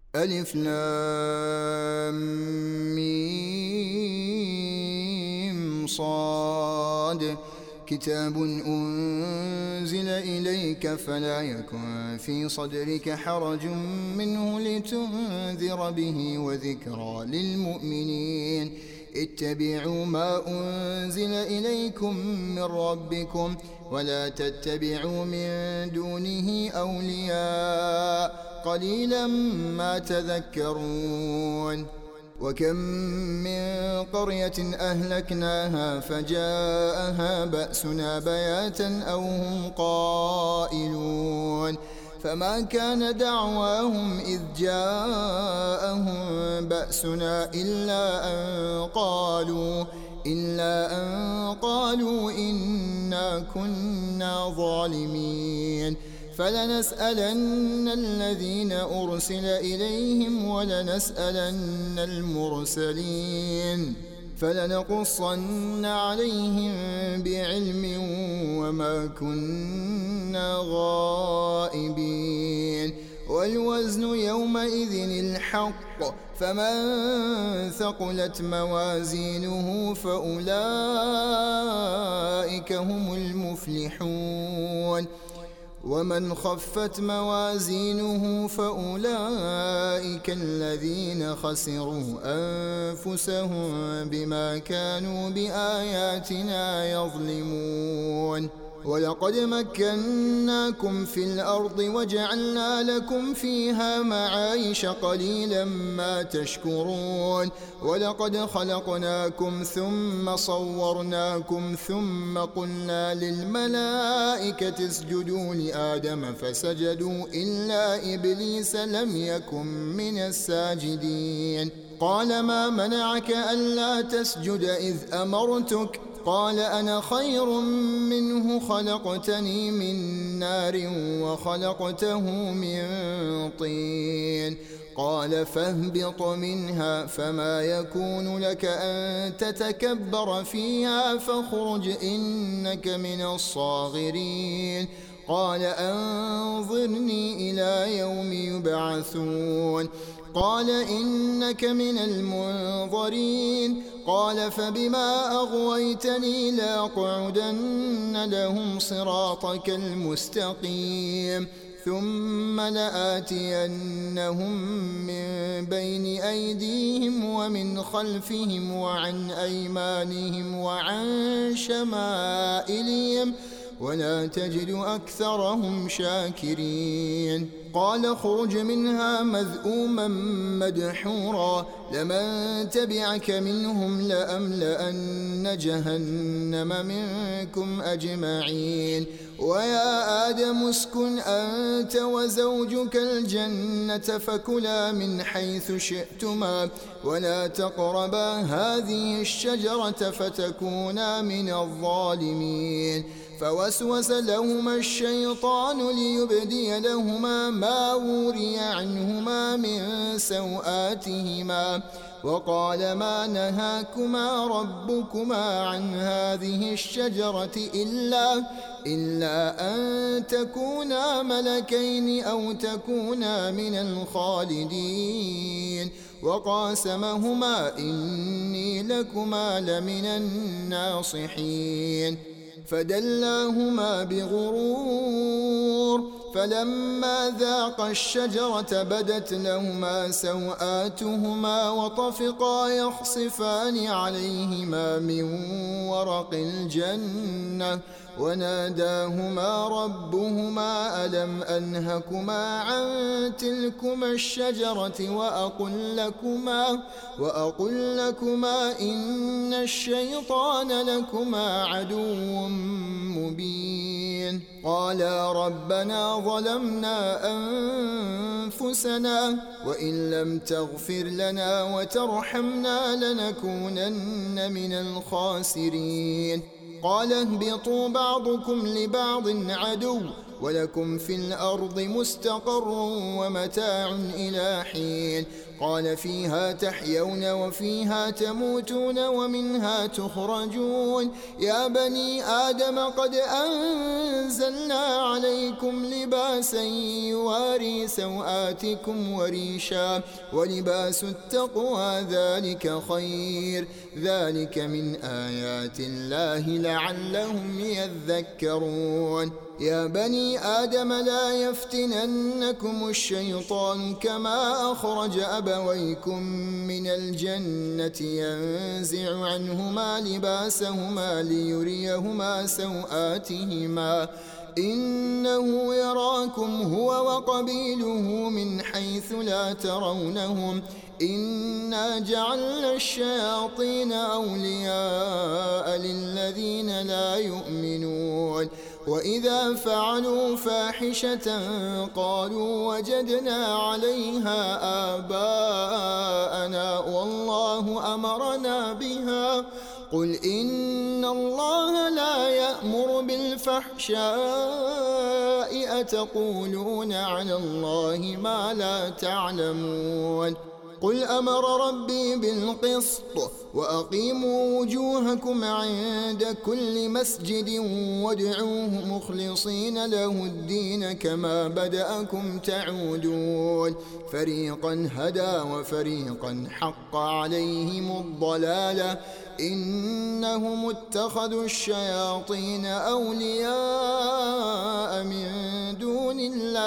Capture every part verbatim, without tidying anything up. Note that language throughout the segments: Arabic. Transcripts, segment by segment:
ألف لام ميم صاد كتاب أنزل إليك فلا يكن في صدرك حرج منه لتنذر به وذكرى للمؤمنين اتبعوا ما أنزل إليكم من ربكم ولا تتبعوا من دونه أولياء قليلا ما تذكرون وكم من قرية أهلكناها فجاءها بأسنا بياتا أو هم قائلون فما كان دعواهم إذ جاءهم بأسنا إلا أن قالوا إلا أن قالوا إنا كنا ظالمين فلنسألن الذين أرسل إليهم ولنسألن المرسلين فلنقصن عليهم بعلم وما كنا غائبين والوزن يومئذ الحق فمن ثقلت موازينه فأولئك هم المفلحون ومن خفت موازينه فأولئك الذين خسروا أنفسهم بما كانوا بآياتنا يظلمون ولقد مكناكم في الأرض وجعلنا لكم فيها معايش قليلا ما تشكرون ولقد خلقناكم ثم صورناكم ثم قلنا للملائكة اسجدوا لآدم فسجدوا إلا إبليس لم يكن من الساجدين قال ما منعك ألا تسجد إذ أمرتك قال أنا خير منه خلقتني من نار وخلقته من طين قال فاهبط منها فما يكون لك أن تتكبر فيها فاخرج إنك من الصاغرين قال أنظرني إلى يوم يبعثون قال إنك من المنظرين قال فبما أغويتني لأقعدن لهم صراطك المستقيم ثم لآتينهم من بين أيديهم ومن خلفهم وعن أيمانهم وعن شمائلهم ولا تجد أكثرهم شاكرين قال اخرج منها مذءوما مدحورا لمن تبعك منهم لأملأن جهنم منكم أجمعين ويا آدم اسكن أنت وزوجك الجنة فكلا من حيث شئتما ولا تقربا هذه الشجرة فتكونا من الظالمين فوسوس لهما الشيطان ليبدي لهما ما وري عنهما من سوآتهما وقال ما نهاكما ربكما عن هذه الشجرة إلا إلا أن تكونا ملكين أو تكونا من الخالدين وقاسمهما إني لكما لمن الناصحين فدلاهما بغرور فلما ذاقا الشجرة بدت لهما سوآتهما وطفقا يخصفان عليهما من ورق الجنة وناداهما ربهما ألم أنهكما عن تلكما الشجرة وأقل لكما وأقل لكما إن الشيطان لكما عدو مبين قالا ربنا ظلمنا أنفسنا وإن لم تغفر لنا وترحمنا لنكونن من الخاسرين قال اهبطوا بعضكم لبعض عدو ولكم في الأرض مستقر ومتاع إلى حين قال فيها تحيون وفيها تموتون ومنها تخرجون يا بني آدم قد أنزلنا عليكم لباسا يواري سوآتكم وريشا ولباس التقوى ذلك خير ذلك من آيات الله لعلهم يذكرون يا بني آدم لا يفتننكم الشيطان كما أخرج أبويكم من الجنة ينزع عنهما لباسهما ليريهما سوآتهما إنه يراكم هو وقبيله من حيث لا ترونهم إنا جعلنا الشياطين أولياء للذين لا يؤمنون وإذا فعلوا فاحشة قالوا وجدنا عليها آباءنا والله أمرنا بها قل إن الله لا يأمر بالفحشاء أتقولون على الله ما لا تعلمون قل أمر ربي بالقسط وأقيموا وجوهكم عند كل مسجد وادعوه مخلصين له الدين كما بدأكم تعودون فريقا هدى وفريقا حق عليهم الضلالة إنهم اتخذوا الشياطين أولياء من دون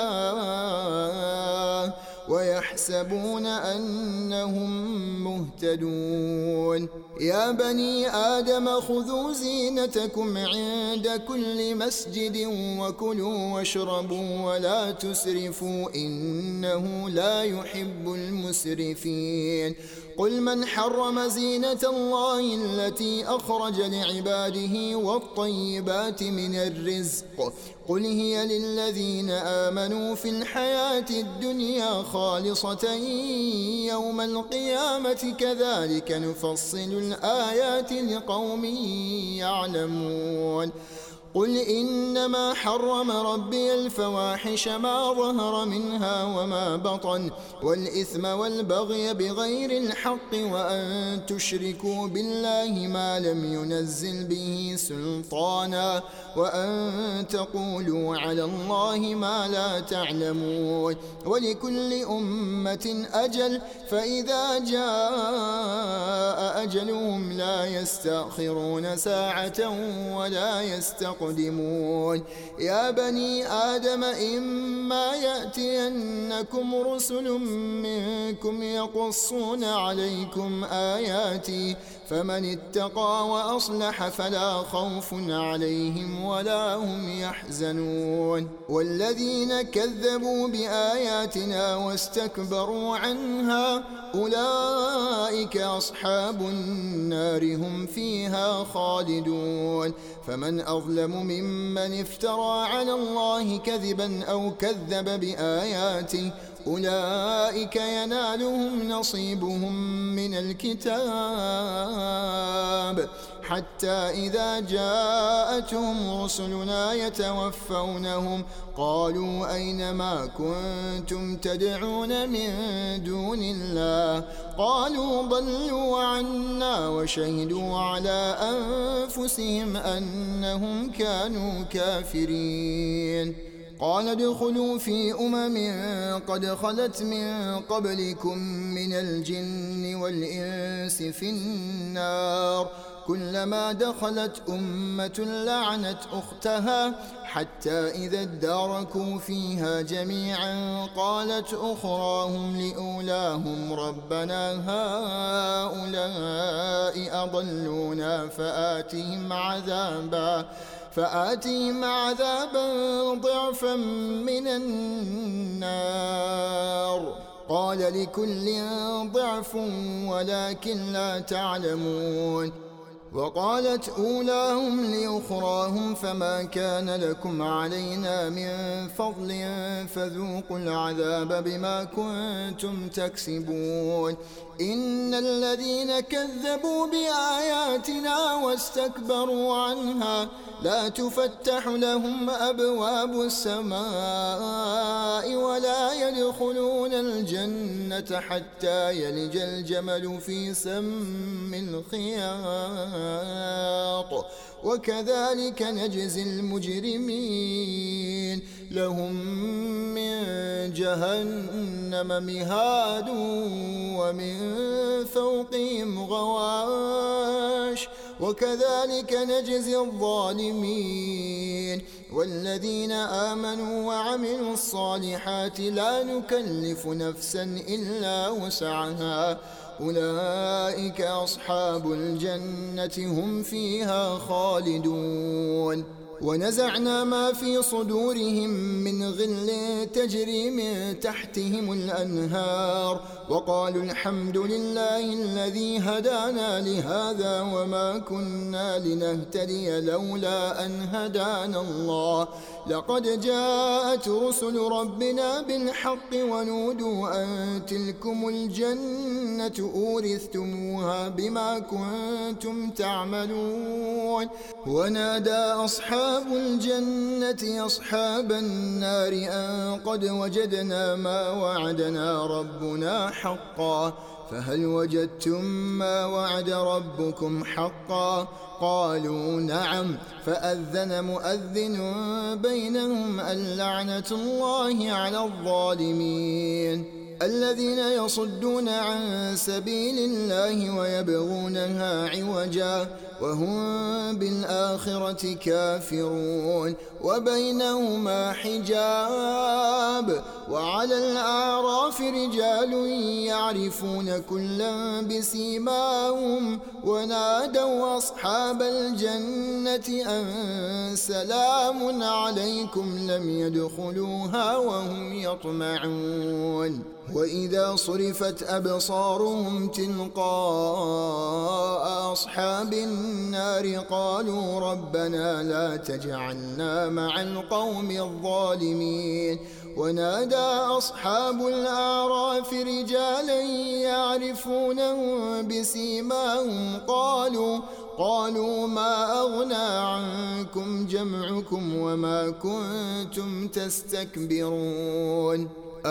الله ويحسبون أنهم مهتدون يا بني آدم خذوا زينتكم عند كل مسجد وكلوا واشربوا ولا تسرفوا إنه لا يحب المسرفين قل من حرم زينة الله التي أخرج لعباده والطيبات من الرزق قل هي للذين آمنوا في الحياة الدنيا خالصة يوم القيامة كذلك نفصل الآيات لقوم يعلمون قل إنما حرم ربي الفواحش ما ظهر منها وما بطن والإثم والبغي بغير الحق وأن تشركوا بالله ما لم ينزل به سلطانا وأن تقولوا على الله ما لا تعلمون ولكل أمة أجل فإذا جاء أجلهم لا يستأخرون ساعة ولا يستقدمون قدمون يا بني آدم إما يأتينكم رسل منكم يقصون عليكم آياتي فمن اتقى وأصلح فلا خوف عليهم ولا هم يحزنون والذين كذبوا بآياتنا واستكبروا عنها أولئك أصحاب النار هم فيها خالدون فمن أظلم ممن افترى على الله كذبا أو كذب بآياته أولئك ينالهم نصيبهم من الكتاب حتى إذا جاءتهم رسلنا يتوفونهم قالوا أين ما كنتم تدعون من دون الله قالوا ضلوا عنا وشهدوا على أنفسهم أنهم كانوا كافرين قال ادخلوا في أمم قد خلت من قبلكم من الجن والإنس في النار كلما دخلت أمة لعنت أختها حتى إذا اداركوا فيها جميعا قالت أخراهم لأولاهم ربنا هؤلاء أضلونا فآتهم عذابا فآتهم عذابا ضعفا من النار قال لكل ضعف ولكن لا تعلمون وقالت أولاهم لأخراهم فما كان لكم علينا من فضل فذوقوا العذاب بما كنتم تكسبون إن الذين كذبوا بآياتنا واستكبروا عنها لا تفتح لهم أبواب السماء ولا يدخلون الجنة حتى يلج الجمل في سم الخياط وكذلك نجزي المجرمين لهم من جهنم مهاد ومن فوقهم غواش وكذلك نجزي الظالمين والذين آمنوا وعملوا الصالحات لا نكلف نفسا إلا وسعها أولئك أصحاب الجنة هم فيها خالدون ونزعنا ما في صدورهم من غل تجري من تحتهم الأنهار وقالوا الحمد لله الذي هدانا لهذا وما كنا لنهتدي لولا أن هدانا الله لقد جاءت رسل ربنا بالحق ونودوا أن تلكم الجنة أورثتموها بما كنتم تعملون ونادى أصحاب الجنة أصحاب النار أن قد وجدنا ما وعدنا ربنا حقا فهل وجدتم ما وعد ربكم حقا قالوا نعم فأذن مؤذن بينهم اللعنة الله على الظالمين الذين يصدون عن سبيل الله ويبغونها عوجا وهم بالآخرة كافرون وبينهما حجاب وعلى الأعراف رجال يعرفون كلا بسيماهم ونادوا أصحاب الجنة أن سلام عليكم لم يدخلوها وهم يطمعون وإذا صرفت أبصارهم تلقاء أصحاب النار قالوا ربنا لا تجعلنا مع القوم الظالمين ونادى أصحاب الأعراف رجالا يعرفونهم بسيماهم قالوا قالوا ما أغنى عنكم جمعكم وما كنتم تستكبرون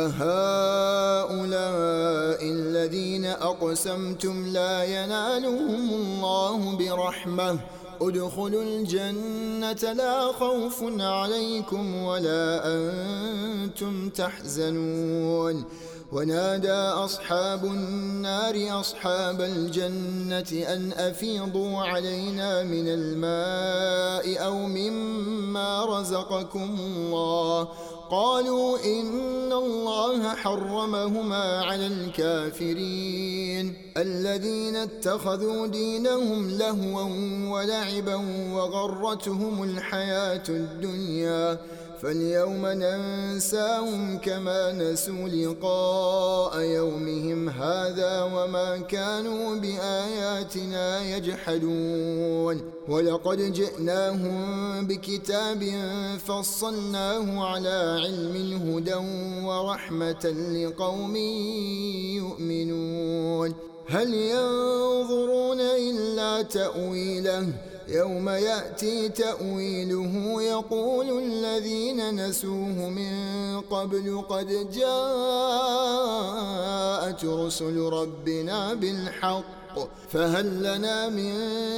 أهؤلاء الذين أقسمتم لا ينالهم الله برحمة ادخلوا الجنة لا خوف عليكم ولا أنتم تحزنون ونادى أصحاب النار أصحاب الجنة أن أفيضوا علينا من الماء أو مما رزقكم الله قالوا إن الله حرمهما على الكافرين الذين اتخذوا دينهم لهوا ولعبا وغرتهم الحياة الدنيا فاليوم ننساهم كما نسوا لقاء يومهم هذا وما كانوا بآياتنا يجحدون ولقد جئناهم بكتاب فصلناه على علم هدى ورحمة لقوم يؤمنون هل ينظرون إلا تأويله يوم يأتي تأويله يقول الذين نسوه من قبل قد جاءت رسل ربنا بالحق فهل لنا من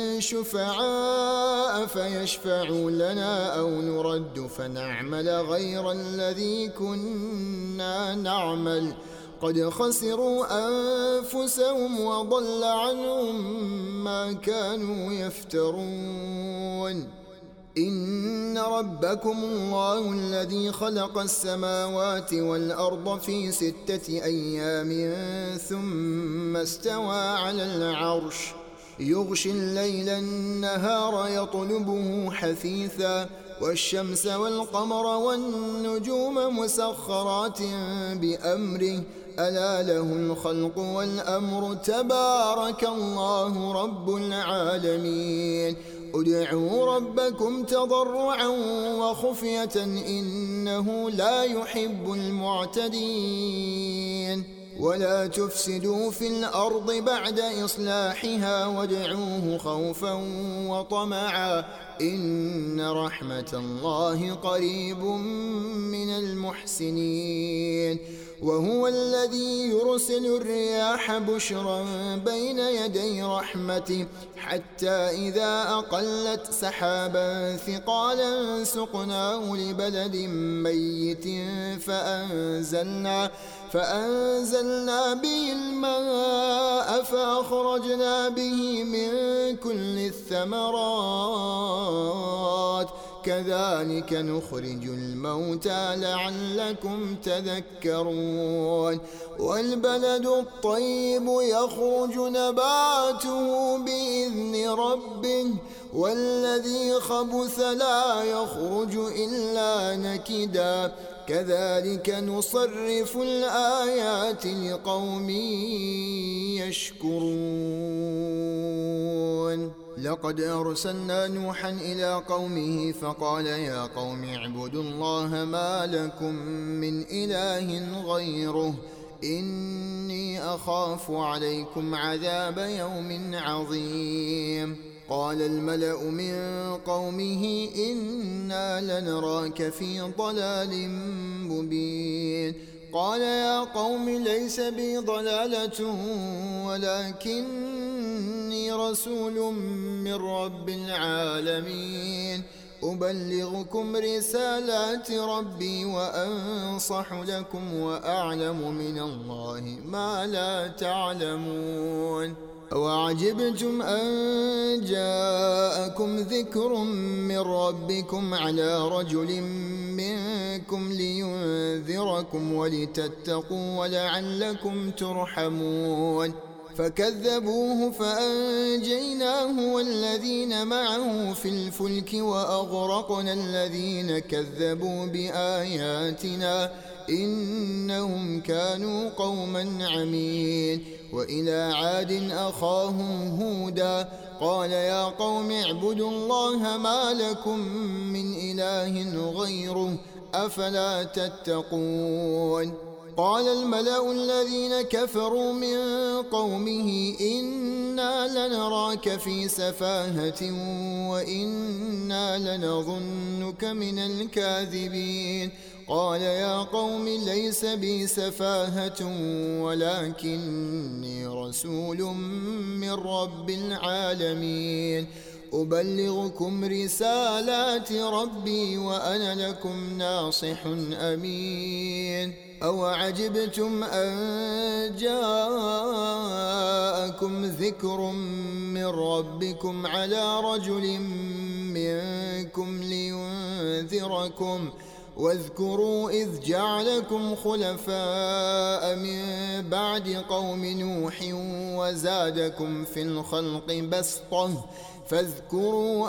شفعاء فيشفعوا لنا أو نرد فنعمل غير الذي كنا نعمل قد خسروا أنفسهم وضل عنهم ما كانوا يفترون إن ربكم الله الذي خلق السماوات والأرض في ستة أيام ثم استوى على العرش يغشي الليل النهار يطلبه حثيثا والشمس والقمر والنجوم مسخرات بأمره ألا له الخلق والأمر تبارك الله رب العالمين ادعوا ربكم تضرعا وخفية إنه لا يحب المعتدين ولا تفسدوا في الأرض بعد إصلاحها وادعوه خوفا وطمعا إن رحمة الله قريب من المحسنين وهو الذي يرسل الرياح بشرا بين يدي رحمته حتى إذا أقلت سحابا ثقالا سقناه لبلد ميت فأنزلنا فأنزلنا به الماء فأخرجنا به من كل الثمرات كذلك نخرج الموتى لعلكم تذكرون والبلد الطيب يخرج نباته بإذن ربه والذي خبث لا يخرج إلا نكدا كذلك نصرف الآيات لقوم يشكرون لقد أرسلنا نوحا إلى قومه فقال يا قوم اعبدوا الله ما لكم من إله غيره إني أخاف عليكم عذاب يوم عظيم قال الملأ من قومه إنا لنراك في ضلال مبين قال يا قوم ليس بي ضلالة ولكني رسول من رب العالمين أبلغكم رسالات ربي وأنصح لكم وأعلم من الله ما لا تعلمون أوعجبتم أن جاءكم ذكر من ربكم على رجل منكم لينذركم ولتتقوا ولعلكم ترحمون فكذبوه فأنجيناه والذين معه في الفلك وأغرقنا الذين كذبوا بآياتنا إنهم كانوا قوما عمين وإلى عاد أخاهم هودا قال يا قوم اعبدوا الله ما لكم من إله غيره أفلا تتقون قال الملأ الذين كفروا من قومه إنا لنراك في سفاهة وإنا لنظنك من الكاذبين قال يا قوم ليس بي سفاهة ولكني رسول من رب العالمين أبلغكم رسالات ربي وأنا لكم ناصح أمين أوعجبتم أن جاءكم ذكر من ربكم على رجل منكم لينذركم واذكروا إذ جعلكم خلفاء من بعد قوم نوح وزادكم في الخلق بسطة فاذكروا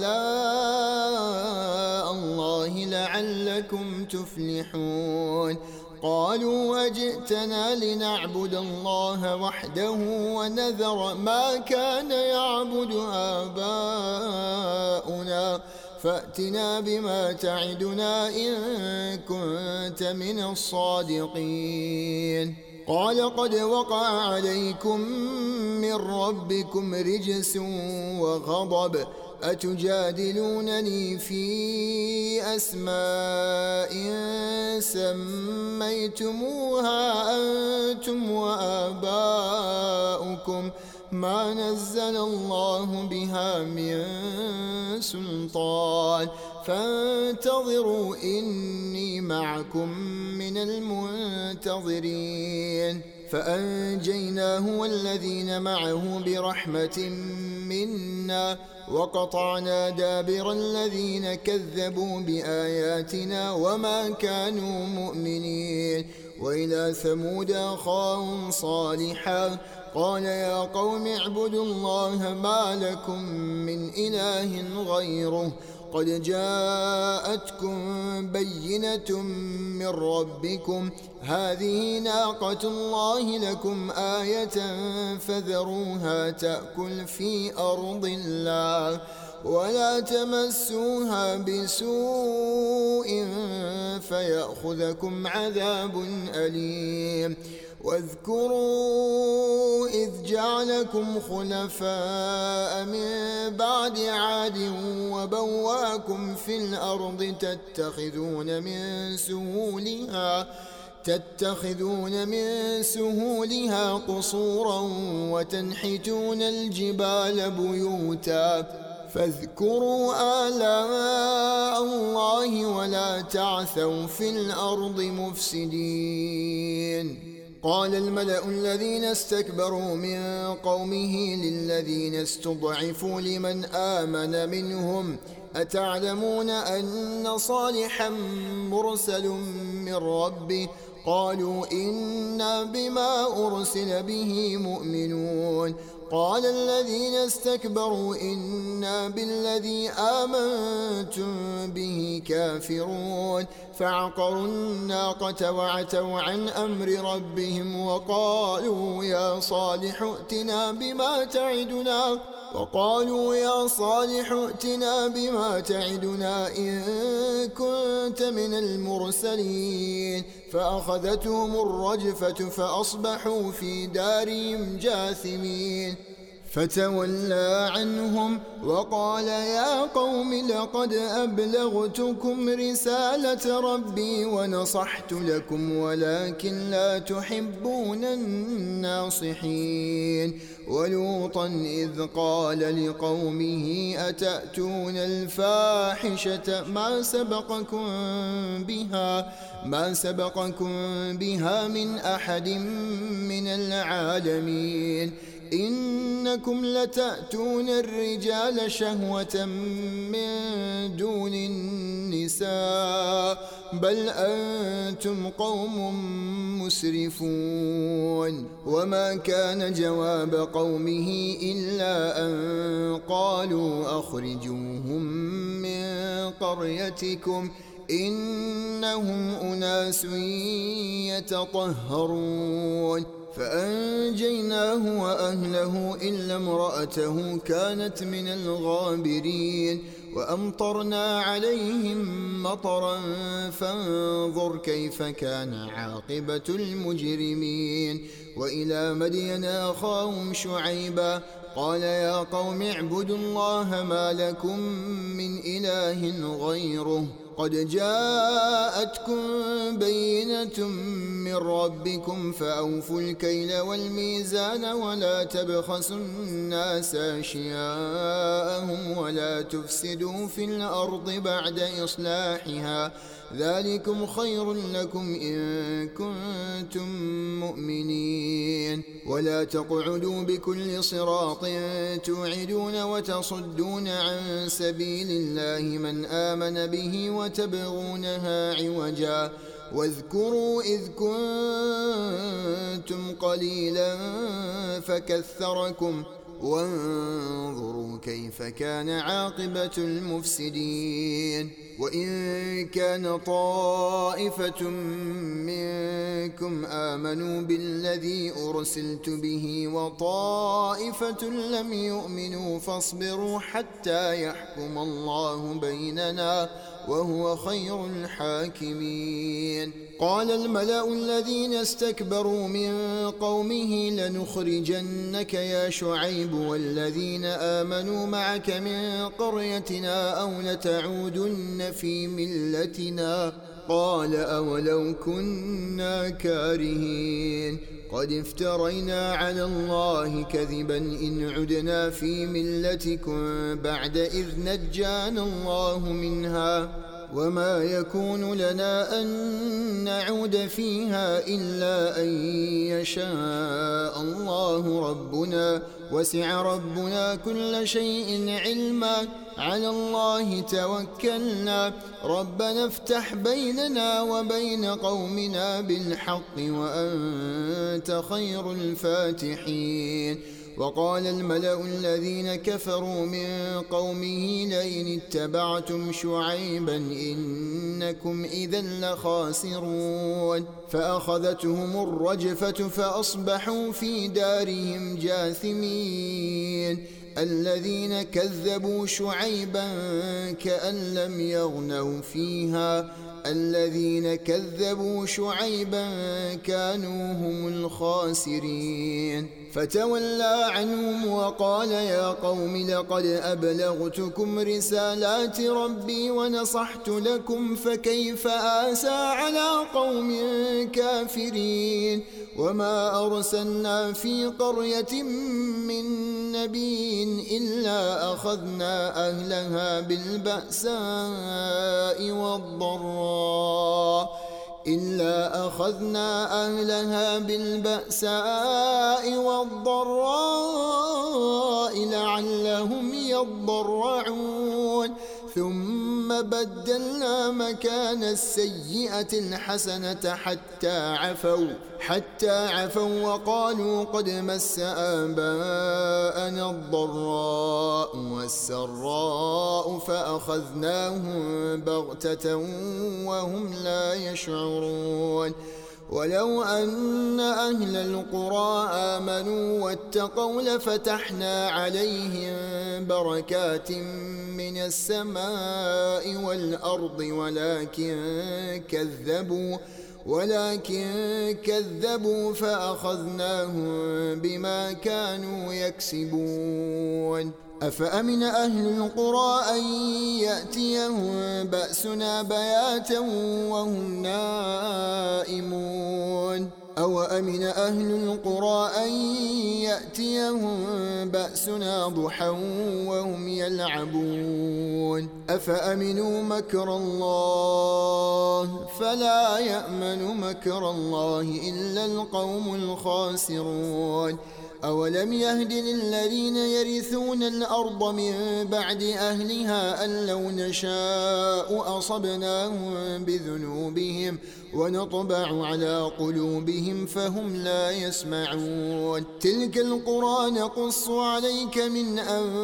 آلاء الله لعلكم تفلحون قالوا أجئتنا لنعبد الله وحده ونذر ما كان يعبد آباؤنا فأتنا بما تعدنا إن كنت من الصادقين قال قد وقع عليكم من ربكم رجس وغضب أتجادلونني في أسماء سميتموها أنتم وآباؤكم ما نزل الله بها من سلطان فانتظروا إني معكم من المنتظرين فأنجيناه والذين معه برحمة منا وقطعنا دابر الذين كذبوا بآياتنا وما كانوا مؤمنين وإلى ثمود أخاهم صالحا قال يا قوم اعبدوا الله ما لكم من إله غيره قد جاءتكم بينة من ربكم هذه ناقة الله لكم آية فذروها تأكل في أرض الله ولا تمسوها بسوء فيأخذكم عذاب أليم واذكروا إذ جعلكم خلفاء من بعد عاد وبواكم في الأرض تتخذون من سهولها تتخذون من سهولها قصورا وتنحتون الجبال بيوتا فاذكروا آلاء الله ولا تعثوا في الأرض مفسدين. قال الملأ الذين استكبروا من قومه للذين استضعفوا لمن آمن منهم أتعلمون أن صالحا مرسل من ربه قالوا إنا بما أرسل به مؤمنون قال الذين استكبروا إنا بالذي آمنتم به كافرون فعقروا الناقة وعتوا عن أمر ربهم وقالوا يا صالح ائتنا بما تعدنا وقالوا يا صالح ائتنا بما تعدنا إن كنت من المرسلين فأخذتهم الرجفة فأصبحوا في دارهم جاثمين فتولى عنهم وقال يا قوم لقد أبلغتكم رسالة ربي ونصحت لكم ولكن لا تحبون الناصحين. ولوطا إذ قال لقومه أتأتون الفاحشة ما سبقكم بها ما سبقكم بها من أحد من العالمين إنكم لتأتون الرجال شهوة من دون النساء بل أنتم قوم مسرفون. وما كان جواب قومه إلا أن قالوا أخرجوهم من قريتكم إنهم أناس يتطهرون فأنجيناه وأهله إلا امرأته كانت من الغابرين وأمطرنا عليهم مطرا فانظر كيف كان عاقبة المجرمين. وإلى مدين أخاهم شعيبا قال يا قوم اعبدوا الله ما لكم من إله غيره قد جاءتكم بينة من ربكم فأوفوا الكيل والميزان ولا تبخسوا الناس أشياءهم ولا تفسدوا في الأرض بعد إصلاحها ذلكم خير لكم إن كنتم مؤمنين. ولا تقعدوا بكل صراط توعدون وتصدون عن سبيل الله من آمن به وتبغونها عوجا واذكروا إذ كنتم قليلا فكثركم وانظروا كيف كان عاقبة المفسدين. وإن كان طائفة منكم آمنوا بالذي أرسلت به وطائفة لم يؤمنوا فاصبروا حتى يحكم الله بيننا وهو خير الحاكمين. قال الملأ الذين استكبروا من قومه لنخرجنك يا شعيب والذين آمنوا معك من قريتنا أو لتعودن في ملتنا قال أولو كنا كارهين قد افترينا على الله كذبا إن عدنا في ملتكم بعد إذ نجانا الله منها وما يكون لنا أن نعود فيها إلا أن يشاء الله ربنا وسع ربنا كل شيء علما على الله توكلنا ربنا افتح بيننا وبين قومنا بالحق وأنت خير الفاتحين. وقال الملأ الذين كفروا من قومه لئن اتبعتم شعيبا إنكم إذا لخاسرون فأخذتهم الرجفة فأصبحوا في دارهم جاثمين الذين كذبوا شعيبا كأن لم يغنوا فيها الذين كذبوا شعيبا كانوا هم الخاسرين فتولى عنهم وقال يا قوم لقد أبلغتكم رسالات ربي ونصحت لكم فكيف آسى على قوم كافرين وما أرسلنا في قرية من نبي إلا أخذنا أهلها بالبأساء والضراء إلا أخذنا أهلها بالبأساء والضراء لعلهم يضرعون ثم بدلنا مكان السيئة الحسنة حتى عفوا حتى عفوا وقالوا قد مس آباءنا الضراء والسراء فأخذناهم بغتة وهم لا يشعرون ولو أن أهل القرى آمنوا واتقوا لفتحنا عليهم بركات من السماء والأرض ولكن كذبوا ولكن كذبوا فأخذناهم بما كانوا يكسبون أفأمن أهل القرى أن يأتيهم بأسنا بياتا وهم نائمون أو أمن أهل القرى أن يأتيهم بأسنا ضحى وهم يلعبون أفأمنوا مكر الله فلا يأمن مكر الله إلا القوم الخاسرون أولم يهد للذين يرثون الأرض من بعد أهلها أن لو نشاء أصبناهم بذنوبهم ونطبع على قلوبهم فهم لا يسمعون تلك القرى نقص عليك من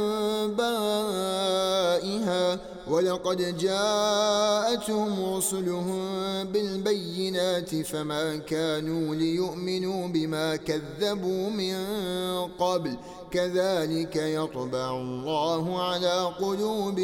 أنبائها ولقد جاءتهم رسلهم بالبينات فما كانوا ليؤمنوا بما كذبوا من قبل كذلك يطبع الله على قلوب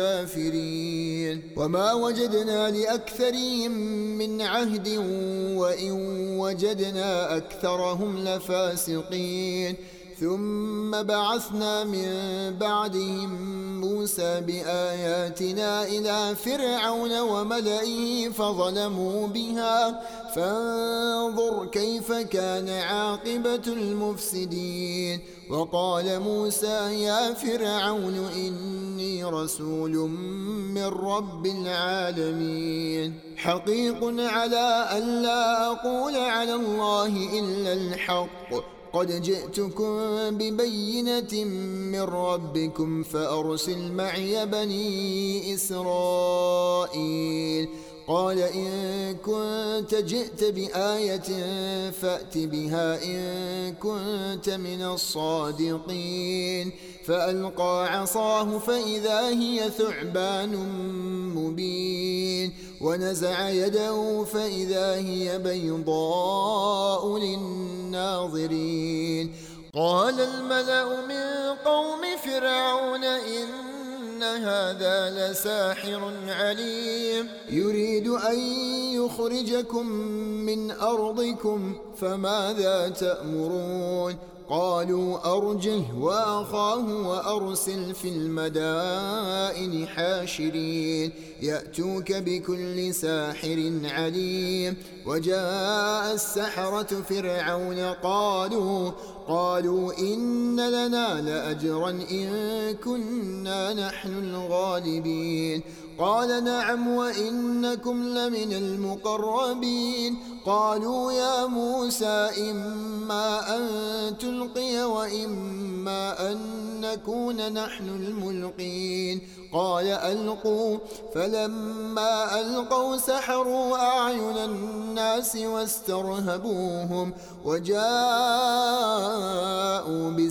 الكافرين وما وجدنا لأكثرهم من عهد وإن وجدنا أكثرهم لفاسقين ثم بعثنا من بعدهم موسى بآياتنا إلى فرعون وملئه فظلموا بها فانظر كيف كان عاقبة المفسدين وقال موسى يا فرعون إني رسول من رب العالمين حقيق على أن لا أقول على الله إلا الحق قد جئتكم ببينة من ربكم فأرسل معي بني إسرائيل قال إن كنت جئت بآية فأت بها إن كنت من الصادقين فألقى عصاه فإذا هي ثعبان مبين ونزع يده فإذا هي بيضاء للناظرين قال الملأ من قوم فرعون إن هذا لساحر عليم يريد أن يخرجكم من أرضكم فماذا تأمرون قالوا أرجه وأخاه وأرسل في المدائن حاشرين يأتوك بكل ساحر عليم وجاء السحرة فرعون قالوا قالوا إن لنا لأجرا إن كنا نحن الغالبين قال نعم وإنكم لمن المقربين قالوا يا موسى إما أن تلقي وإما أن نكون نحن الملقين قال ألقوا فلما ألقوا سحروا أعين الناس واسترهبوهم وجاءوا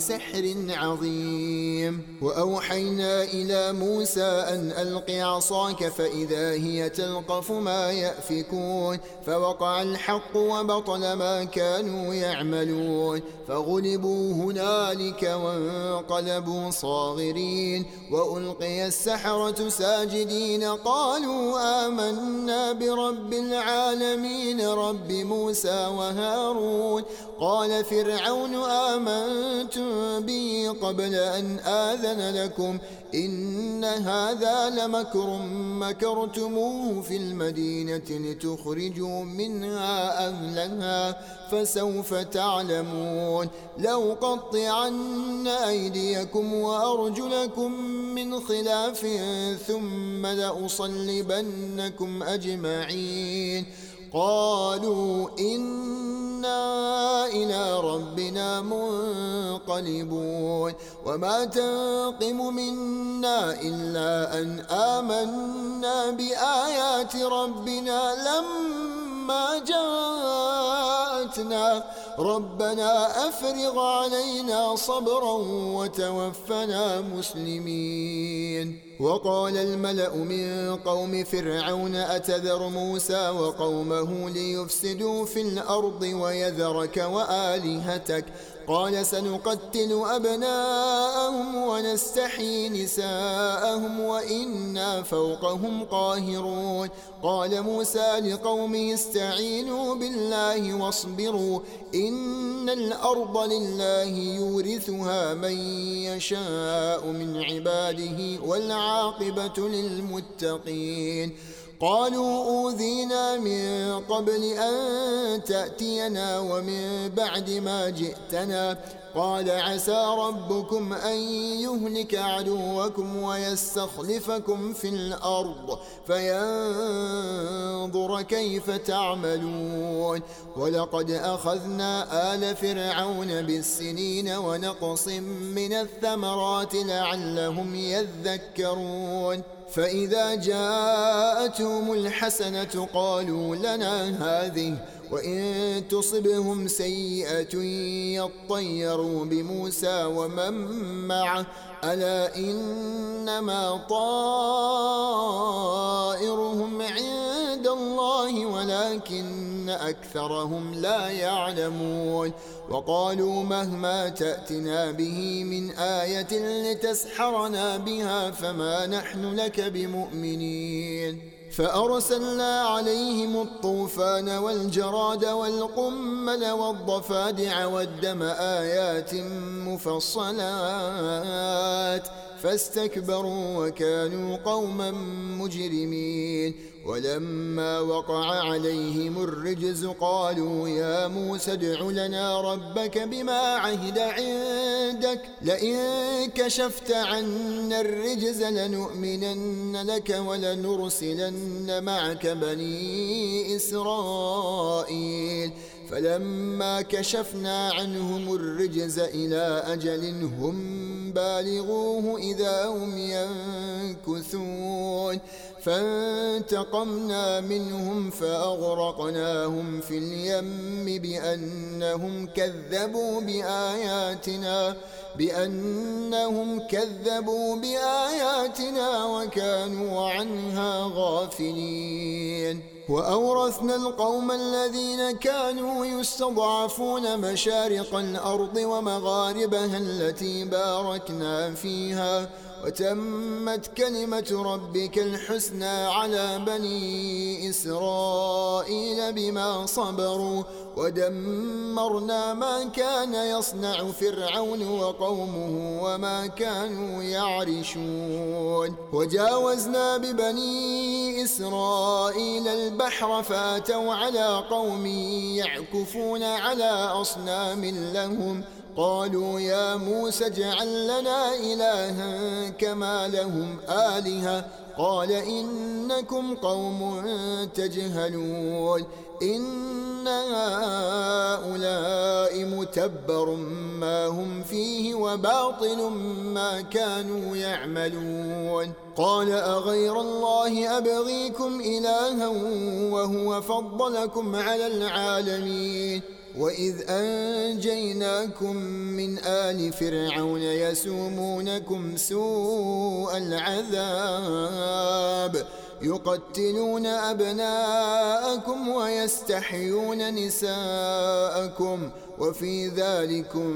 بسحر عظيم. وأوحينا إلى موسى أن ألق عصاك فإذا هي تلقف ما يأفكون فوقع الحق وبطل ما كانوا يعملون فغلبوا هنالك وانقلبوا صاغرين وألقي السحرة ساجدين قالوا آمنا برب العالمين رب موسى وهارون. قال فرعون آمنتم بي قبل أن آذن لكم إن هذا لمكر مكرتموه في المدينة لتخرجوا منها أهلها فسوف تعلمون لو قطعن أيديكم وأرجلكم من خلاف ثم لأصلبنكم أجمعين. قالوا إنا إلى ربنا منقلبون وما تنقم منا إلا أن آمنا بآيات ربنا لما جاءتنا ربنا أفرغ علينا صبرا وتوفنا مسلمين. وقال الملأ من قوم فرعون أتذر موسى وقومه ليفسدوا في الأرض ويذرك وآلهتك قال سنقتل أبناءهم ونستحيي نساءهم وإنا فوقهم قاهرون. قال موسى لقومه استعينوا بالله واصبروا إن الأرض لله يورثها من يشاء من عباده والعاقبة للمتقين. قالوا أوذينا من قبل أن تأتينا ومن بعد ما جئتنا قال عسى ربكم أن يهلك عدوكم ويستخلفكم في الأرض فينظر كيف تعملون. ولقد أخذنا آل فرعون بالسنين ونقص من الثمرات لعلهم يذكرون. فإذا جاءتهم الحسنة قالوا لنا هذه وإن تصبهم سيئة يطيروا بموسى ومن معه ألا إنما طائرهم عند الله ولكن أكثرهم لا يعلمون. وقالوا مهما تأتنا به من آية لتسحرنا بها فما نحن لك بمؤمنين. فأرسلنا عليهم الطوفان والجراد والقمل والضفادع والدم آيات مفصلات فاستكبروا وكانوا قوما مجرمين. ولما وقع عليهم الرجز قالوا يا موسى ادع لنا ربك بما عهد عندك لئن كشفت عنا الرجز لنؤمنن لك ولنرسلن معك بني إسرائيل. فلما كشفنا عنهم الرجز إلى أجل هم بالغوه إذا هم ينكثون فانتقمنا منهم فأغرقناهم في اليم بأنهم كذبوا بآياتنا بأنهم كذبوا بآياتنا وكانوا عنها غافلين. وأورثنا القوم الذين كانوا يستضعفون مشارق الأرض ومغاربها التي باركنا فيها وتمت كلمة ربك الحسنى على بني إسرائيل بما صبروا ودمرنا ما كان يصنع فرعون وقومه وما كانوا يعرشون. وجاوزنا ببني إسرائيل البحر فاتوا على قوم يعكفون على أصنام لهم قالوا يا موسى اجعل لنا إلها كما لهم آلهة قال إنكم قوم تجهلون إن هؤلاء متبر ما هم فيه وباطل ما كانوا يعملون. قال أغير الله أبغيكم إلها وهو فضلكم على العالمين وإذ أنجيناكم من آل فرعون يسومونكم سوء العذاب يقتلون أبناءكم ويستحيون نساءكم وفي ذلكم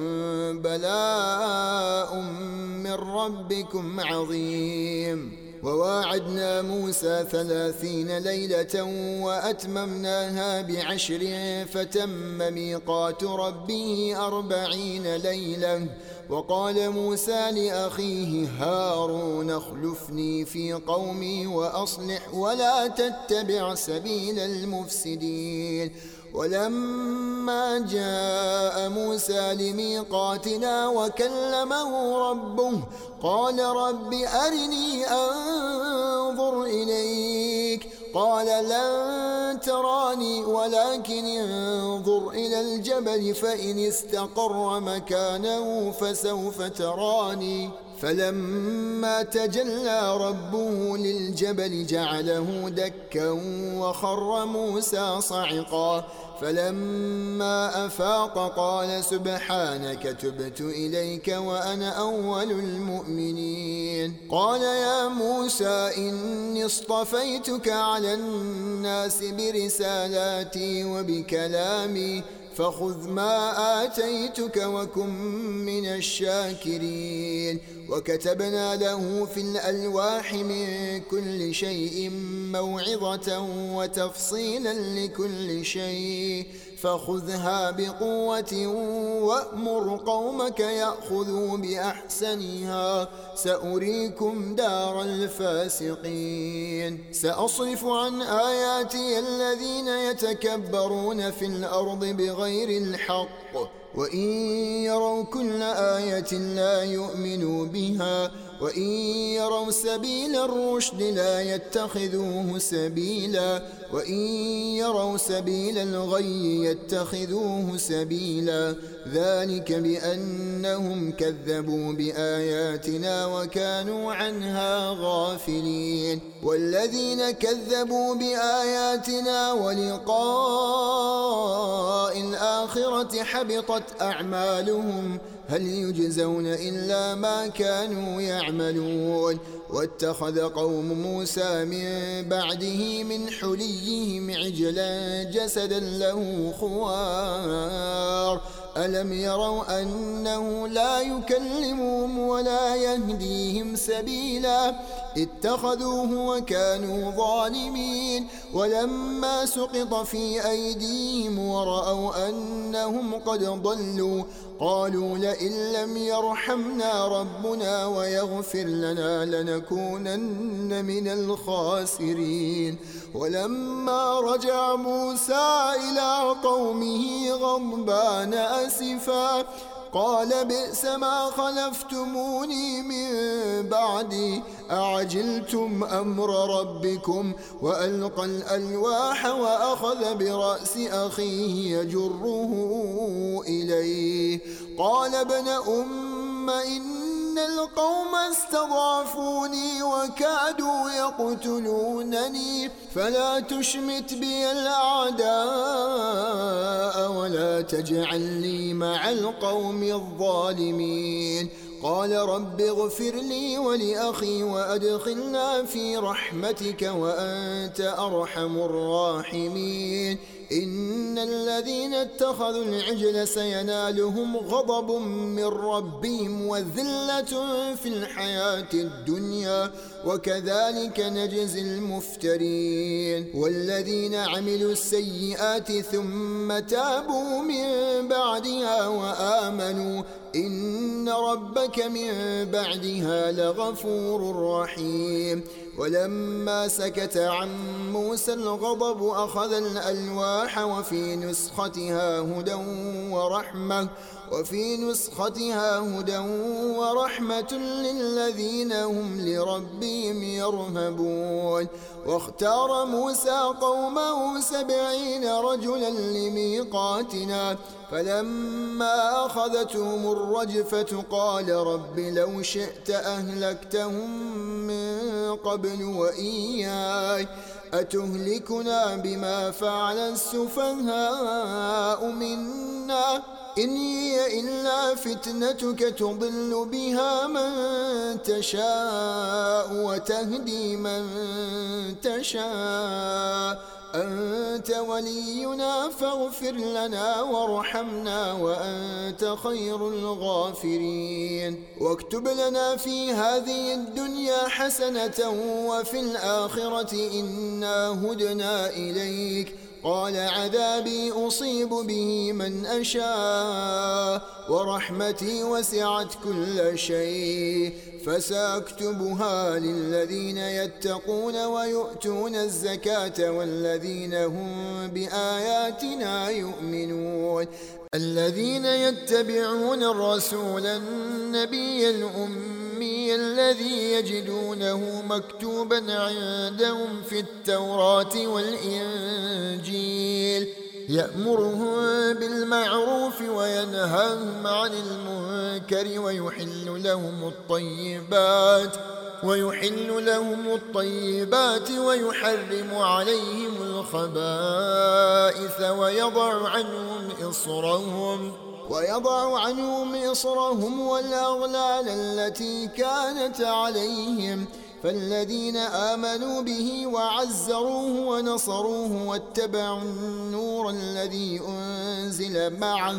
بلاء من ربكم عظيم. وواعدنا موسى ثلاثين ليلة وأتممناها بعشر فتم ميقات ربه أربعين ليلة. وقال موسى لأخيه هارون اخلفني في قومي وأصلح ولا تتبع سبيل المفسدين. ولما جاء موسى لميقاتنا وكلمه ربه قال رب أرني أنظر إليك قال لن تراني ولكن انظر إلى الجبل فإن استقر مكانه فسوف تراني. فلما تجلى ربه للجبل جعله دكا وخر موسى صعقا. فلما أفاق قال سبحانك تبت إليك وأنا أول المؤمنين. قال يا موسى إني اصطفيتك على الناس برسالاتي وبكلامي فخذ ما آتيتك وكن من الشاكرين. وكتبنا له في الألواح من كل شيء موعظة وتفصيلا لكل شيء فخذها بقوة وأمر قومك يأخذوا بأحسنها سأريكم دار الفاسقين. سأصرف عن آياتي الذين يتكبرون في الأرض بغير الحق وإن يروا كل آية لا يؤمنوا بها وإن يروا سبيل الرشد لا يتخذوه سبيلا وإن يروا سبيل الغي يتخذوه سبيلا ذلك بأنهم كذبوا بآياتنا وكانوا عنها غافلين. والذين كذبوا بآياتنا ولقاء الآخرة حبطت أعمالهم هل يجزون إلا ما كانوا يعملون. واتخذ قوم موسى من بعده من حليهم عجلا جسدا له خوار ألم يروا أنه لا يكلمهم ولا يهديهم سبيلا اتخذوه وكانوا ظالمين. ولما سقط في أيديهم ورأوا أنهم قد ضلوا قالوا لئن لم يرحمنا ربنا ويغفر لنا لنكونن من الخاسرين. ولما رجع موسى إلى قومه غضبان أسفا قال بئس ما خلفتموني من بعدي أعجلتم أمر ربكم وألقى الألواح وأخذ برأس أخيه يجره إليه قال ابن أم إن القوم استضعفوني وكادوا يقتلونني فلا تشمت بي الأعداء ولا تجعل لي مع القوم الظالمين. قال رب اغفر لي ولأخي وأدخلنا في رحمتك وأنت أرحم الراحمين. إن الذين اتخذوا العجل سينالهم غضب من ربهم وذلة في الحياة الدنيا وكذلك نجزي المفترين. والذين عملوا السيئات ثم تابوا من بعدها وآمنوا إن ربك من بعدها لغفور رحيم. ولما سكت عن موسى الغضب أخذ الألواح وفي نسختها هدى ورحمة وفي نسختها هدى ورحمة للذين هم لربهم يرهبون. واختار موسى قومه سبعين رجلا لميقاتنا فلما أخذتهم الرجفة قال رب لو شئت أهلكتهم من قبل وإياي أتهلكنا بما فعل السفهاء منا إن هي إلا فتنتك تضل بها من تشاء وتهدي من تشاء أنت ولينا فاغفر لنا وارحمنا وأنت خير الغافرين واكتب لنا في هذه الدنيا حسنة وفي الآخرة إنا هدنا إليك قال عذابي أصيب به من أشاء ورحمتي وسعت كل شيء فسأكتبها للذين يتقون ويؤتون الزكاة والذين هم بآياتنا يؤمنون الذين يتبعون الرسول النبي الأمي الذي يجدونه مكتوبا عندهم في التوراة والإنجيل يأمرهم بالمعروف وينهاهم عن المنكر ويحل لهم الطيبات ويحل لهم الطيبات ويحرم عليهم الخبائث ويضع عنهم إصرهم ويضع عنهم إصرهم والأغلال التي كانت عليهم فالذين آمنوا به وعزروه ونصروه واتبعوا النور الذي أنزل معه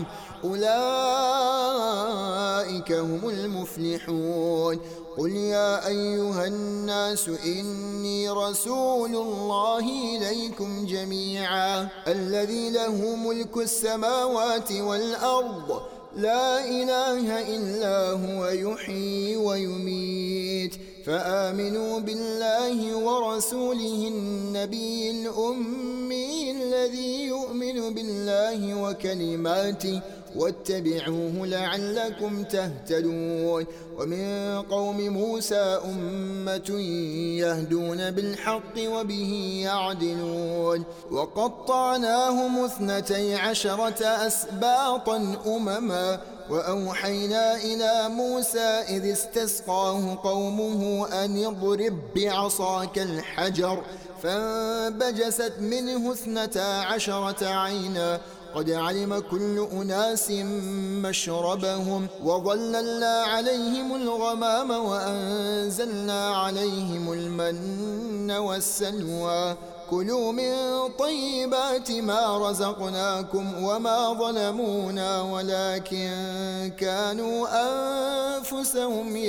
أولئك هم المفلحون قل يا أيها الناس إني رسول الله إليكم جميعا الذي له ملك السماوات والأرض لا إله إلا هو يحيي ويميت فآمنوا بالله ورسوله النبي الأمي الذي يؤمن بالله وكلماته واتبعوه لعلكم تهتدون ومن قوم موسى أمة يهدون بالحق وبه يعدلون وقطعناهم اثنتي عشرة أسباطا أمما وأوحينا إلى موسى إذ استسقاه قومه أن يضرب بعصاك الحجر فانبجست منه اثنتا عشرة عينا قد علم كل أناس مشربهم وظللنا عليهم الغمام وأنزلنا عليهم المن والسلوى كلوا من طيبات ما رزقناكم وما ظلمونا ولكن كانوا أنفسهم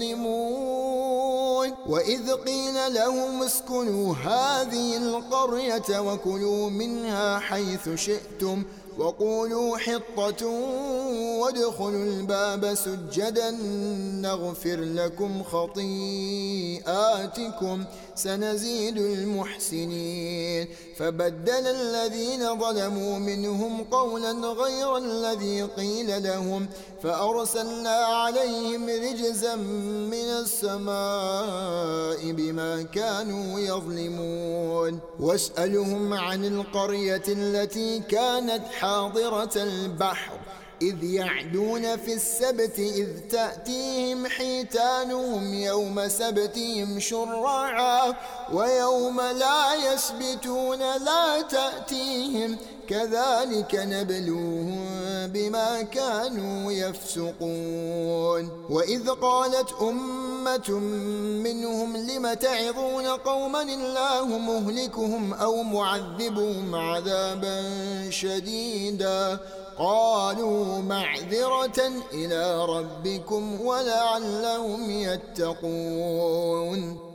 يظلمون وإذ قيل لهم اسكنوا هذه القرية وكلوا منها حيث شئتم وقولوا حطة وادخلوا الباب سجدا نغفر لكم خطيئاتكم سنزيد المحسنين فبدل الذين ظلموا منهم قولا غير الذي قيل لهم فأرسلنا عليهم رجزا من السماء بما كانوا يظلمون واسألهم عن القرية التي كانت حاضرة البحر إذ يعدون في السبت إذ تأتيهم حيتانهم يوم سبتهم شرعا ويوم لا يسبتون لا تأتيهم كذلك نبلوهم بما كانوا يفسقون وإذ قالت أمة منهم لم تعظون قوما الله مهلكهم أو معذبهم عذابا شديدا قالوا معذرة إلى ربكم ولعلهم يتقون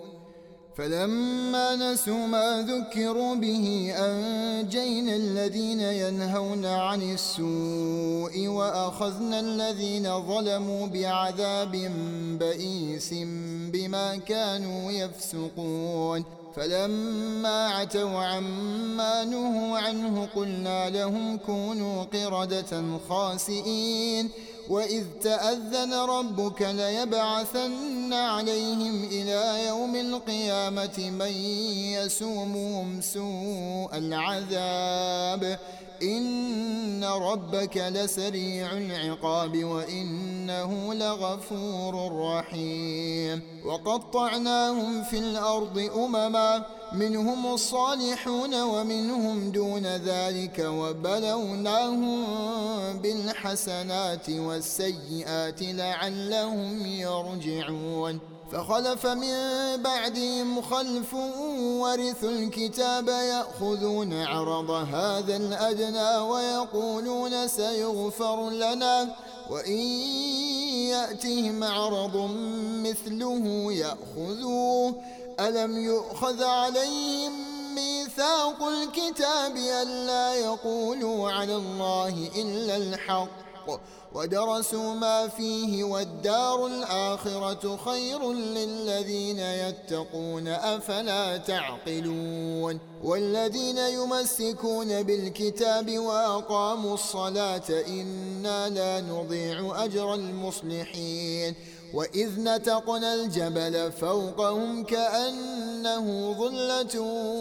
فلما نسوا ما ذكروا به أنجينا الذين ينهون عن السوء وأخذنا الذين ظلموا بعذاب بئيس بما كانوا يفسقون فلما عتوا عما نهوا عنه قلنا لهم كونوا قردة خاسئين وإذ تأذن ربك ليبعثن عليهم إلى يوم القيامة من يسومهم سوء العذاب إن ربك لسريع العقاب وإنه لغفور رحيم وقطعناهم في الأرض أمما منهم الصالحون ومنهم دون ذلك وبلوناهم بالحسنات والسيئات لعلهم يرجعون فخلف من بعدهم خلف ورثوا الكتاب يأخذون عرض هذا الأدنى ويقولون سيغفر لنا وإن يأتهم عرض مثله يأخذوه ألم يؤخذ عليهم ميثاق الكتاب ألا يقولوا على الله إلا الحق ودرسوا ما فيه والدار الآخرة خير للذين يتقون أفلا تعقلون والذين يمسكون بالكتاب وأقاموا الصلاة إنا لا نضيع أجر المصلحين وإذ نتقنا الجبل فوقهم كأنه ظلة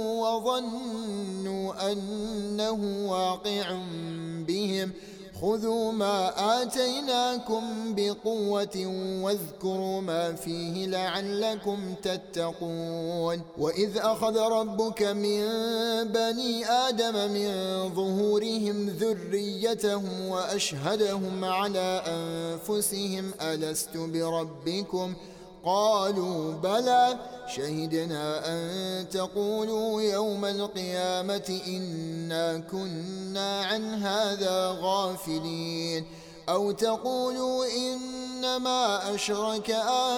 وظنوا أنه واقع بهم خذوا ما آتيناكم بقوة واذكروا ما فيه لعلكم تتقون وإذ أخذ ربك من بني آدم من ظهورهم ذريتهم وأشهدهم على أنفسهم ألست بربكم قالوا بلى شهدنا أن تقولوا يوم القيامة إنا كنا عن هذا غافلين أو تقولوا إنما أشرك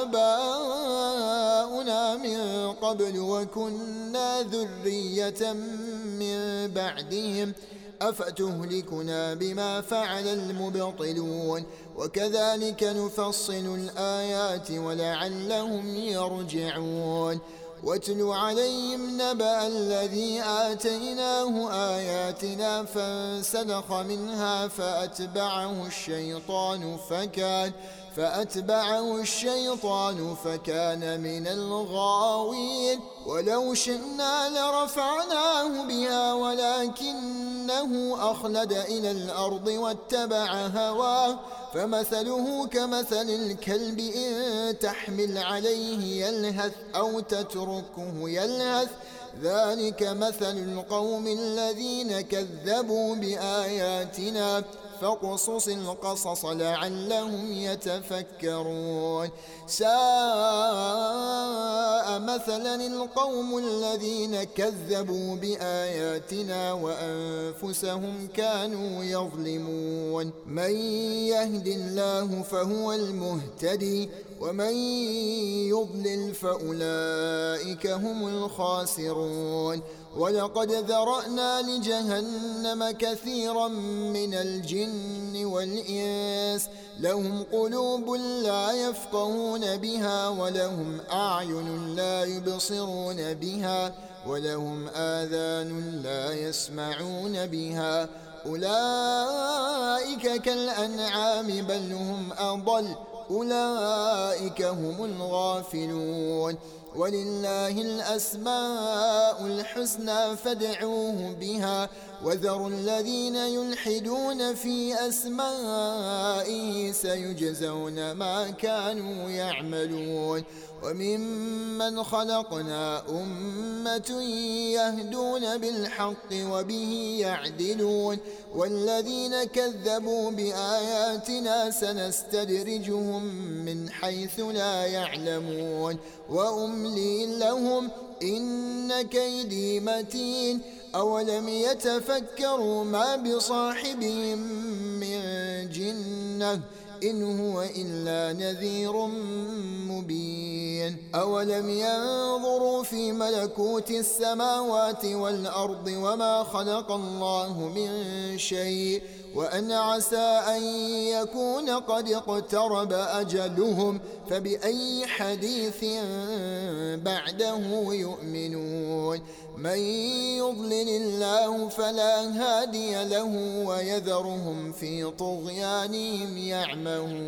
آباؤنا من قبل وكنا ذرية من بعدهم أفتهلكنا بما فعل المبطلون وكذلك نفصل الآيات ولعلهم يرجعون واتل عليهم نبأ الذي آتيناه آياتنا فانسلخ منها فأتبعه الشيطان فكان فأتبعه الشيطان فكان من الغاوين ولو شئنا لرفعناه بها ولكنه أخلد إلى الأرض واتبع هواه فمثله كمثل الكلب إن تحمل عليه يلهث أو تتركه يلهث ذلك مثل القوم الذين كذبوا بآياتنا فاقصص القصص لعلهم يتفكرون ساء مثلا القوم الذين كذبوا بآياتنا وأنفسهم كانوا يظلمون من يهد الله فهو المهتدي ومن يضلل فأولئك هم الخاسرون ولقد ذرأنا لجهنم كثيرا من الجن والإنس لهم قلوب لا يفقهون بها ولهم أعين لا يبصرون بها ولهم آذان لا يسمعون بها أولئك كالأنعام بل هم أضل أولئك هم الغافلون ولله الأسماء الحسنى فادعوه بها وذروا الذين يلحدون في أسمائه سيجزون ما كانوا يعملون وممن خلقنا أمة يهدون بالحق وبه يعدلون والذين كذبوا بآياتنا سنستدرجهم من حيث لا يعلمون وأملي لهم إن كيدي متين أولم يتفكروا ما بصاحبهم من جنة إن هو إلا نذير مبين أولم ينظروا في ملكوت السماوات والأرض وما خلق الله من شيء وأن عسى أن يكون قد اقترب أجلهم فبأي حديث بعده يؤمنون من يضلل الله فلا هادي له ويذرهم في طغيانهم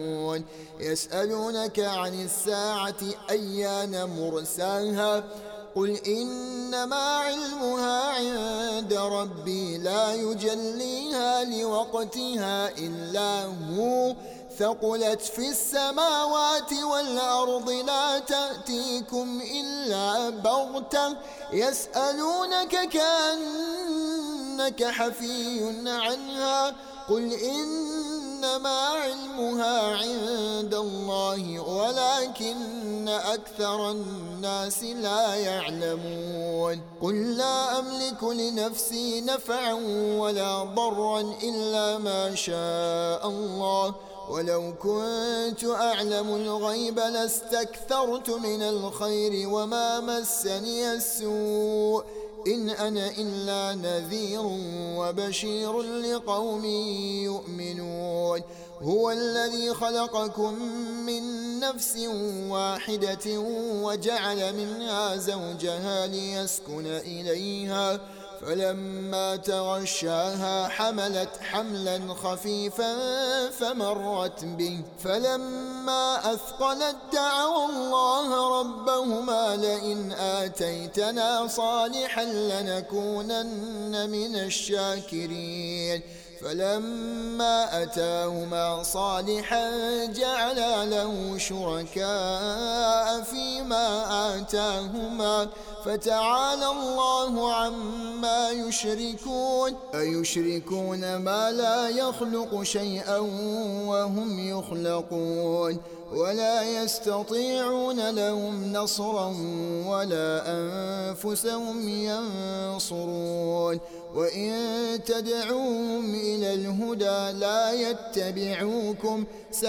يعمهون يسألونك عن الساعة أيان مرساها قل إنما علمها عند ربي لا يجليها لوقتها إلا هو ثقلت في السماوات والأرض لا تأتيكم إلا بغتة يسألونك كأنك حفي عنها قل إنما علمها عند الله ولكن أكثر الناس لا يعلمون قل لا أملك لنفسي نفعا ولا ضرا إلا ما شاء الله ولو كنت أعلم الغيب لاستكثرت من الخير وما مسني السوء إن أنا إلا نذير وبشير لقوم يؤمنون هو الذي خلقكم من نفس واحدة وجعل منها زوجها ليسكن إليها فلما تغشاها حملت حملا خفيفا فمرت به فلما أثقلت دعوا الله ربهما لئن آتيتنا صالحا لنكونن من الشاكرين فلما أتاهما صالحا جعلا له شركاء فيما آتاهما فتعالى الله عما يشركون أيشركون ما لا يخلق شيئا وهم يخلقون ولا يستطيعون لهم نصرا ولا أنفسهم ينصرون وإن تدعوهم إلى الهدى لا يتبعوكم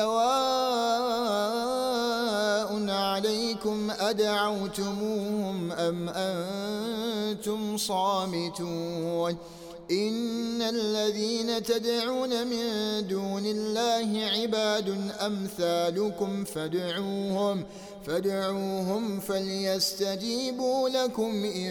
سواء عليكم أدعوتموهم أم أنتم صامتون إن الذين تدعون من دون الله عباد أمثالكم فادعوهم فادعوهم فليستجيبوا لكم إن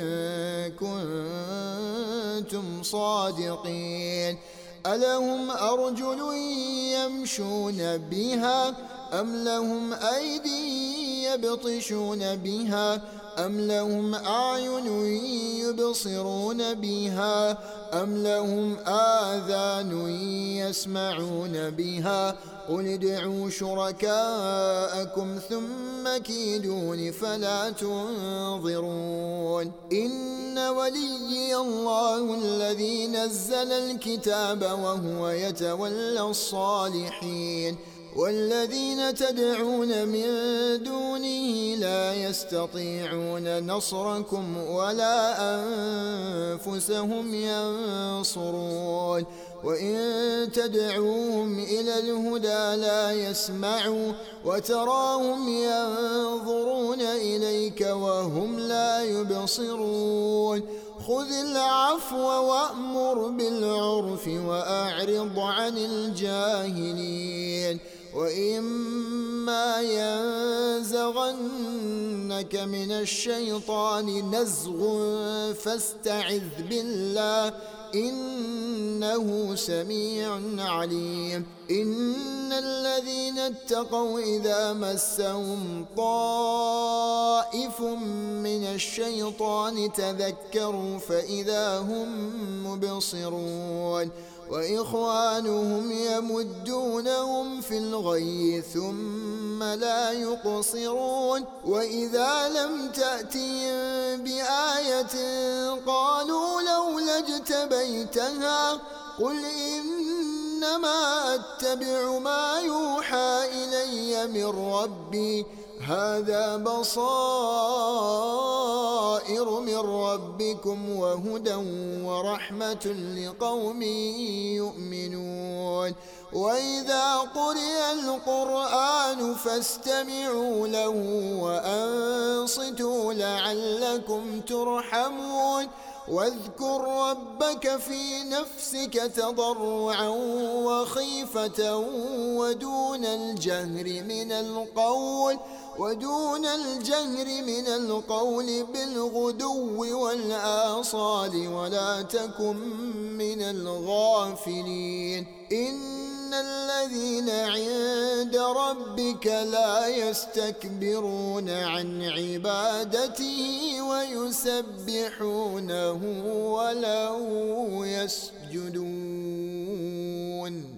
كنتم صادقين ألهم أرجل يمشون بها أم لهم أيدي يبطشون بها أم لهم أعين يبصرون بها أم لهم آذان يسمعون بها قل ادعوا شركاءكم ثم كيدون فلا تنظرون إن وليي الله الذي نزل الكتاب وهو يتولى الصالحين والذين تدعون من دونه لا يستطيعون نصركم ولا أنفسهم ينصرون وإن تدعوهم إلى الهدى لا يسمعوا وتراهم ينظرون إليك وهم لا يبصرون خذ العفو وأمر بالعرف وأعرض عن الجاهلين وإما ينزغنك من الشيطان نزغ فاستعذ بالله إنه سميع عليم إن الذين اتقوا إذا مسهم طائف من الشيطان تذكروا فإذا هم مبصرون وإخوانهم يمدونهم في الغي ثم لا يقصرون وإذا لم تأتهم بآية قالوا لولا اجتبيتها قل إنما أتبع ما يوحى إلي من ربي هذا بصائر من ربكم وهدى ورحمة لقوم يؤمنون وإذا قرئ القرآن فاستمعوا له وأنصتوا لعلكم ترحمون واذكر ربك في نفسك تضرعا وخيفة ودون الجهر من القول ودون الجهر من القول بالغدو والآصال ولا تكن من الغافلين إن إن الذين عند ربك لا يستكبرون عن عبادته ويسبحونه وله يسجدون